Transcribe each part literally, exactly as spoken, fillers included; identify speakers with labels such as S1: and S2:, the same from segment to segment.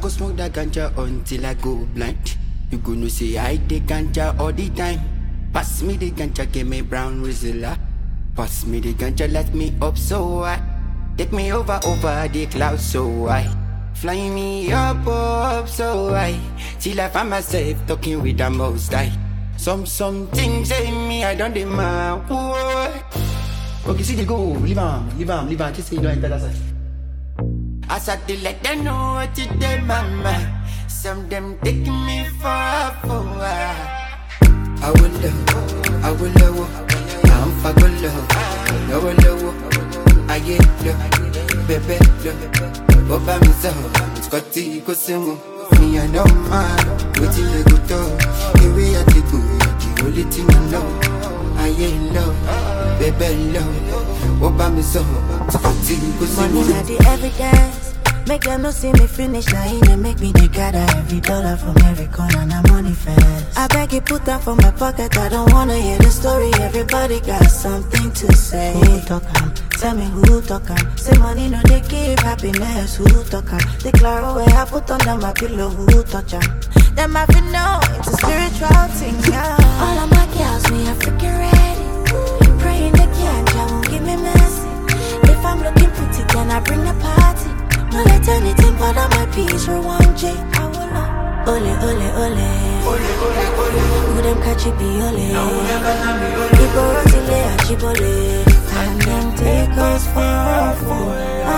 S1: go smoke that ganja until I go blind. You gonna say I take ganja all the time. Pass me the ganja, give me brown Rizla. Pass me the ganja, let me up so high. Take me over, over the clouds so high. Fly me up, up so high. Till I find myself talking with the most high. Some, some things say me, I don't demand. Okay, see the go, leave on, leave on, leave on. Just say you don't enter that side. I start to let them know what you did, mama. Some them taking me for a fool. I will love, I will love, I'm for good love. I will love, I get love, baby love. Oba me so, it's got to go sing. Me I know man, what you let go to. The way I take you, the only thing I know. I ain't love, baby love. Oba me so, it's got to go sing.
S2: Money not the evidence. Make them not see me finish, now he they make me they gather every dollar from every corner, now money fast. I beg you put that for my pocket, I don't wanna hear the story, everybody got something to say. Who talk am? Tell me who talk am? Say money no they give happiness, who talk am? Declare away, I put under my pillow, who touch am? Them I feel know, it's a spiritual thing, yeah. All of my girls, me are freaking ready. Praying the ganja won't give me mercy. If I'm looking pretty, then I bring the party. No let anything bother my peace for one J. I will ole, ole, ole.
S1: Ole, ole, ole.
S2: Who them catch it be ole. People rotile and chibole. And them take us for a fool.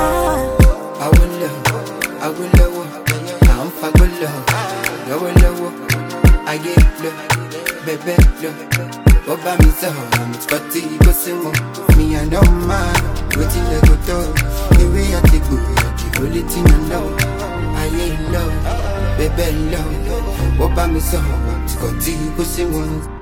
S1: I will love, I will love. I'm for good love. I will love, I get love, baby love. Oba me so, it's got to go sing. Me I know man, waiting to go to. The way I take you. Only thing I know, I ain't love, baby love. Oba me so, it's got to go sing one.